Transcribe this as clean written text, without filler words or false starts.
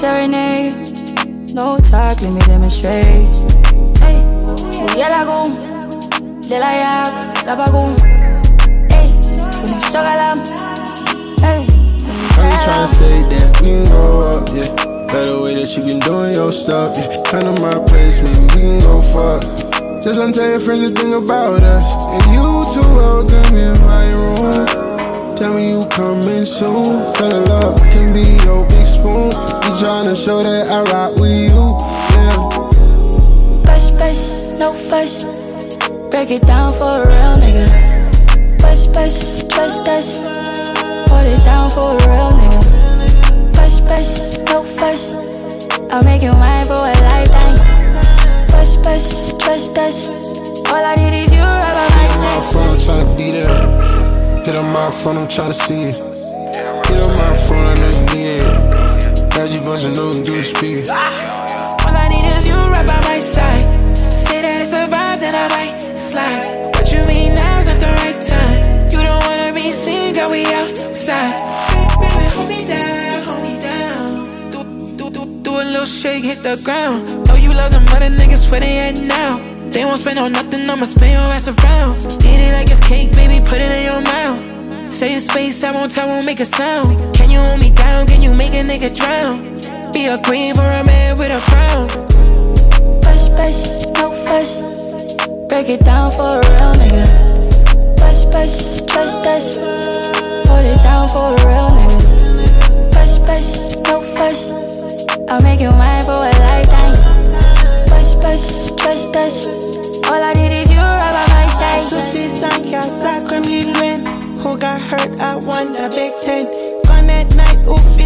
serenade. No talk, let me demonstrate. Hey, yeah, la goon. De la yak, la bagoon. Hey, finish chocolate. Hey, I'm tryna say that we can go up, yeah. Better way that you been doing your stuff, yeah. Come to my place, maybe we can go fuck. Just don't tell your friends a thing about us. And you too welcome in my room. Tell me you coming soon. Fell in love can be your big spoon. You tryna show that I rock with you, yeah. Best, no fuss. Break it down for a real nigga. Best, trust us. Hold it down for a real nigga. Best, no fuss. I'll make you mine for a lifetime. Best, trust us. All I need is you right by my side. Hit on my phone, I'm tryna be there. Hit on my phone, I'm tryna see it. Hit on my phone, I know you need it. Got you buzzing, know you do the speed. All I need is you right by my side. Say that it's a vibe, then I might slide. What you mean now's not the right time? You don't wanna be seen, girl, we outside. Baby, hold me down, hold me down. Do a little shake, hit the ground. Know you love them other niggas, where they at now? They won't spend on nothing, I'ma spin your ass around. Eat it like it's cake, baby, put it in your mouth. Say it's space, I won't make a sound. Can you hold me down, can you make a nigga drown? Be a queen for a man with a crown. Best, no fuss. Break it down for a real nigga. Best, trust us. Hold it down for a real nigga. Best, no fuss. I'll make you mine for a lifetime. Best, trust us. All I need is you right by my side. Susisang yasa kung hilwen. Who got hurt at one, the Big Ten. Gone at night, oof.